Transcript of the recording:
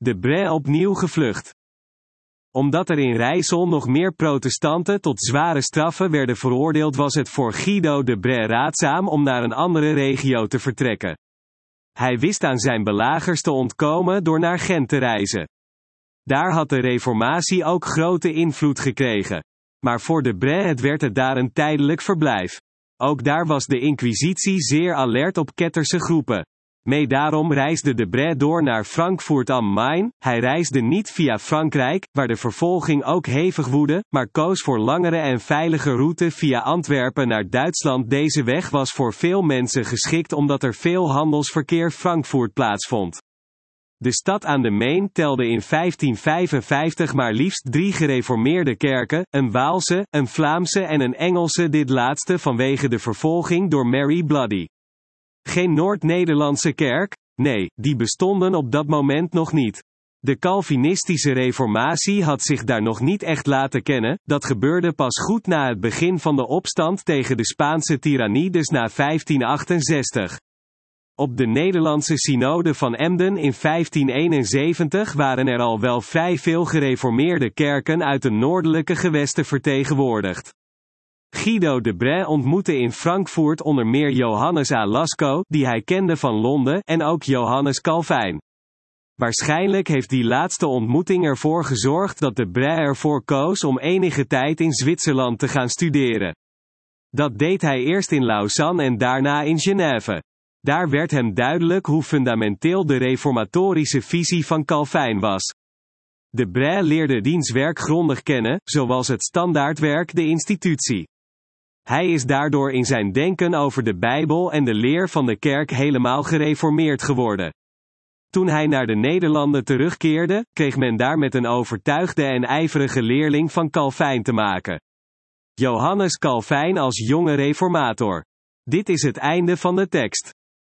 Debré opnieuw gevlucht. Omdat er in Rijssel nog meer protestanten tot zware straffen werden veroordeeld, was het voor Guido Debré raadzaam om naar een andere regio te vertrekken. Hij wist aan zijn belagers te ontkomen door naar Gent te reizen. Daar had de reformatie ook grote invloed gekregen. Maar voor Debré werd het daar een tijdelijk verblijf. Ook daar was de inquisitie zeer alert op ketterse groepen. Daarom reisde Debré door naar Frankfurt am Main. Hij reisde niet via Frankrijk, waar de vervolging ook hevig woedde, maar koos voor langere en veilige route via Antwerpen naar Duitsland. Deze weg was voor veel mensen geschikt omdat er veel handelsverkeer Frankfurt plaatsvond. De stad aan de Main telde in 1555 maar liefst 3 gereformeerde kerken, een Waalse, een Vlaamse en een Engelse, dit laatste vanwege de vervolging door Mary Bloody. Geen Noord-Nederlandse kerk? Nee, die bestonden op dat moment nog niet. De Calvinistische reformatie had zich daar nog niet echt laten kennen, dat gebeurde pas goed na het begin van de opstand tegen de Spaanse tirannie, dus na 1568. Op de Nederlandse synode van Emden in 1571 waren er al wel vrij veel gereformeerde kerken uit de noordelijke gewesten vertegenwoordigd. Guido Debré ontmoette in Frankfurt onder meer Johannes à Lasco, die hij kende van Londen, en ook Johannes Calvijn. Waarschijnlijk heeft die laatste ontmoeting ervoor gezorgd dat Debré ervoor koos om enige tijd in Zwitserland te gaan studeren. Dat deed hij eerst in Lausanne en daarna in Genève. Daar werd hem duidelijk hoe fundamenteel de reformatorische visie van Calvijn was. Debré leerde diens werk grondig kennen, zoals het standaardwerk De Institutie. Hij is daardoor in zijn denken over de Bijbel en de leer van de kerk helemaal gereformeerd geworden. Toen hij naar de Nederlanden terugkeerde, kreeg men daar met een overtuigde en ijverige leerling van Calvijn te maken. Johannes Calvijn als jonge reformator. Dit is het einde van de tekst.